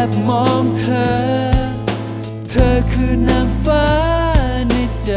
บมองเธอคือนางฟ้าในใจ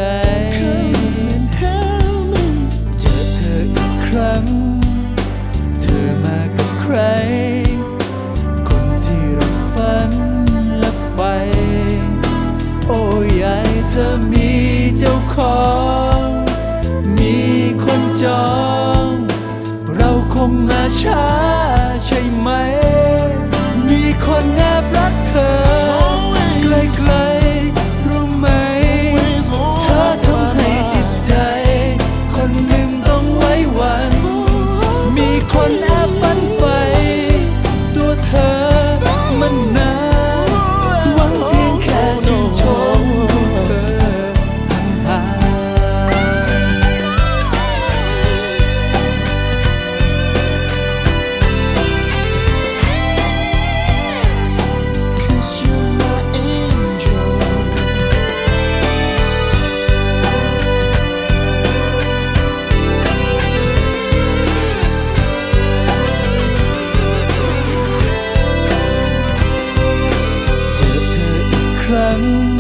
เจอเธออีกครั้งเธอมากับใครคนที่เราฝันและใฝ่โอ้ยายเธอมีเจ้าของมีคนจองเราคงมาช้าใช่ไหมมีคนแอบรักเธอไกลๆรู้ไหมเธอทำให้จิตใจคนหนึ่งต้องไว้วันมีคนแอบฝันใฝ่ตัวเธอมันนานหวังเพียงแค่ชื่นชมดูเธอห่างครั้ง